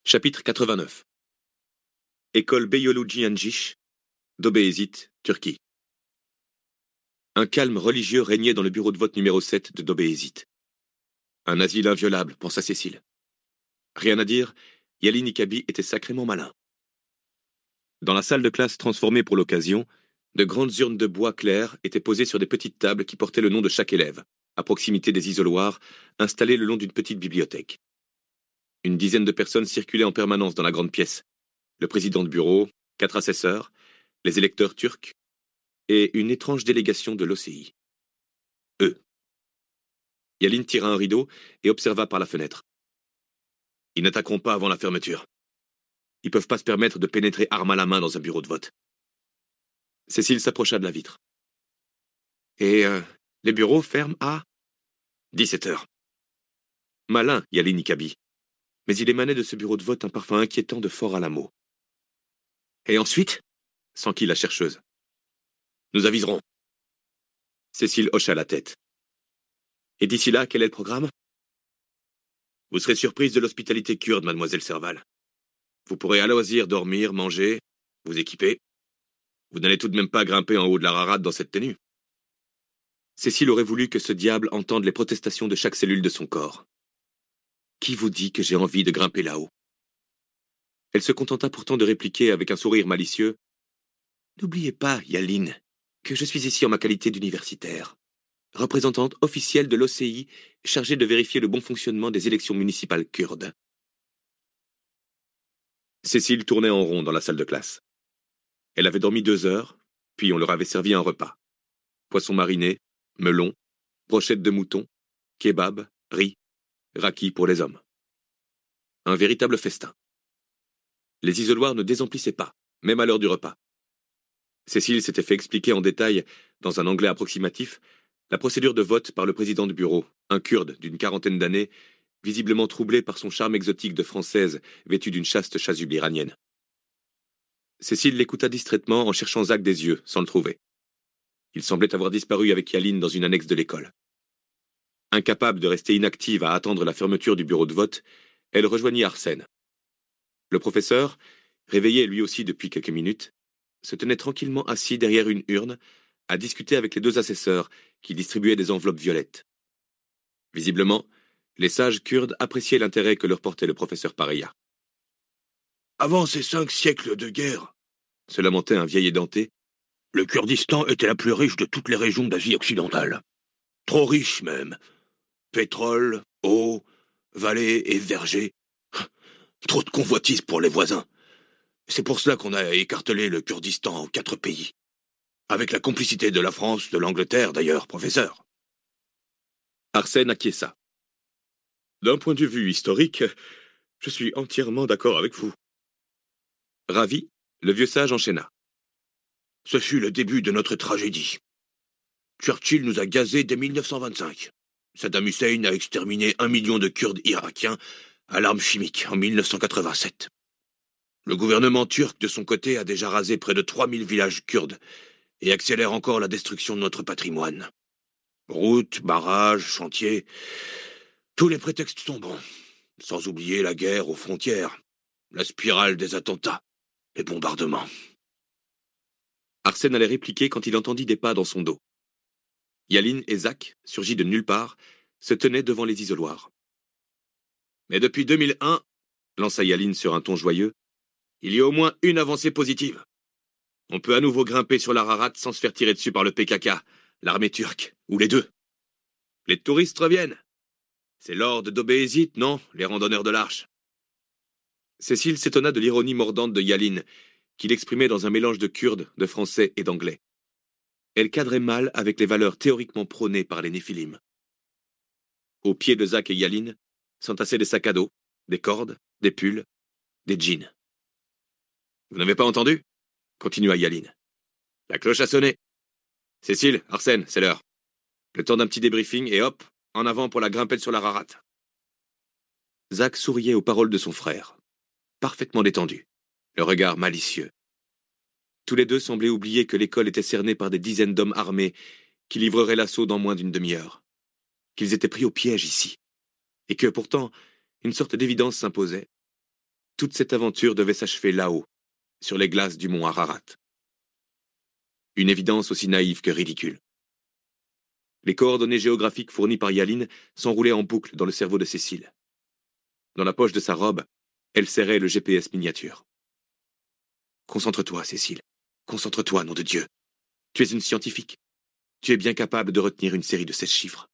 Chapitre 89. École Beyoluji Anjish, Dobeyazit, Turquie. Un calme religieux régnait dans le bureau de vote numéro 7 de Dobeyazit. Un asile inviolable, pensa Cécile. Rien à dire, Yalin Ikabi était sacrément malin. Dans la salle de classe transformée pour l'occasion, de grandes urnes de bois clair étaient posées sur des petites tables qui portaient le nom de chaque élève, à proximité des isoloirs, installés le long d'une petite bibliothèque. Une dizaine de personnes circulaient en permanence dans la grande pièce. Le président de bureau, 4 assesseurs, les électeurs turcs et une étrange délégation de l'OCI. Eux. Yalin tira un rideau et observa par la fenêtre. Ils n'attaqueront pas avant la fermeture. Ils peuvent pas se permettre de pénétrer arme à la main dans un bureau de vote. Cécile s'approcha de la vitre. Et les bureaux ferment à 17 heures. Malin, Yalin Ikabi. Mais il émanait de ce bureau de vote un parfum inquiétant de Fort Alamo. Et ensuite, s'enquit la chercheuse. Nous aviserons. Cécile hocha la tête. Et d'ici là, quel est le programme? Vous serez surprise de l'hospitalité kurde, mademoiselle Serval. Vous pourrez à loisir dormir, manger, vous équiper. Vous n'allez tout de même pas grimper en haut de l'Ararat dans cette tenue. Cécile aurait voulu que ce diable entende les protestations de chaque cellule de son corps. Qui vous dit que j'ai envie de grimper là-haut? Elle se contenta pourtant de répliquer avec un sourire malicieux. N'oubliez pas, Yalin, que je suis ici en ma qualité d'universitaire, représentante officielle de l'OCI, chargée de vérifier le bon fonctionnement des élections municipales kurdes. Cécile tournait en rond dans la salle de classe. Elle avait dormi 2 heures, puis on leur avait servi un repas. Poisson mariné, melon, brochettes de mouton, kebab, riz, raki pour les hommes. Un véritable festin. Les isoloirs ne désemplissaient pas, même à l'heure du repas. Cécile s'était fait expliquer en détail, dans un anglais approximatif, la procédure de vote par le président du bureau, un Kurde d'une 40aine d'années, visiblement troublé par son charme exotique de Française vêtue d'une chaste chasuble iranienne. Cécile l'écouta distraitement en cherchant Zach des yeux, sans le trouver. Il semblait avoir disparu avec Yalin dans une annexe de l'école. Incapable de rester inactive à attendre la fermeture du bureau de vote, elle rejoignit Arsène. Le professeur, réveillé lui aussi depuis quelques minutes, se tenait tranquillement assis derrière une urne, à discuter avec les 2 assesseurs qui distribuaient des enveloppes violettes. Visiblement, les sages kurdes appréciaient l'intérêt que leur portait le professeur Pareya. Avant ces 5 siècles de guerre, se lamentait un vieil édenté, le Kurdistan était la plus riche de toutes les régions d'Asie occidentale. Trop riche même. Pétrole, eau, vallées et vergers. Trop de convoitises pour les voisins. C'est pour cela qu'on a écartelé le Kurdistan en 4 pays. Avec la complicité de la France, de l'Angleterre d'ailleurs, professeur. Arsène acquiesça. D'un point de vue historique, je suis entièrement d'accord avec vous. Ravi, le vieux sage enchaîna. Ce fut le début de notre tragédie. Churchill nous a gazés dès 1925. Saddam Hussein a exterminé 1 million de Kurdes irakiens à l'arme chimique en 1987. Le gouvernement turc, de son côté, a déjà rasé près de 3000 villages kurdes et accélère encore la destruction de notre patrimoine. Routes, barrages, chantiers, tous les prétextes sont bons. Sans oublier la guerre aux frontières, la spirale des attentats, les bombardements. Arsène allait répliquer quand il entendit des pas dans son dos. Yalin et Zach, surgis de nulle part, se tenaient devant les isoloirs. Mais depuis 2001, lança Yalin sur un ton joyeux, il y a au moins une avancée positive. On peut à nouveau grimper sur l'Ararat sans se faire tirer dessus par le PKK, l'armée turque, ou les deux. Les touristes reviennent. C'est l'ordre d'Obézit, non, les randonneurs de l'Arche. Cécile s'étonna de l'ironie mordante de Yalin, qu'il exprimait dans un mélange de kurde, de français et d'anglais. Elle cadrait mal avec les valeurs théoriquement prônées par les Néphilim. Au pied de Zach et Yalin s'entassaient des sacs à dos, des cordes, des pulls, des jeans. Vous n'avez pas entendu? Continua Yalin. La cloche a sonné. Cécile, Arsène, c'est l'heure. Le temps d'un petit débriefing et hop, en avant pour la grimpette sur l'Ararat. Zach souriait aux paroles de son frère, parfaitement détendu, le regard malicieux. Tous les deux semblaient oublier que l'école était cernée par des dizaines d'hommes armés qui livreraient l'assaut dans moins d'une demi-heure, qu'ils étaient pris au piège ici, et que pourtant une sorte d'évidence s'imposait. toute cette aventure devait s'achever là-haut, sur les glaces du mont Ararat. Une évidence aussi naïve que ridicule. Les coordonnées géographiques fournies par Yaline s'enroulaient en boucle dans le cerveau de Cécile. Dans la poche de sa robe, elle serrait le GPS miniature. Concentre-toi, Cécile. Concentre-toi, nom de Dieu. Tu es une scientifique. Tu es bien capable de retenir une série de 16 chiffres.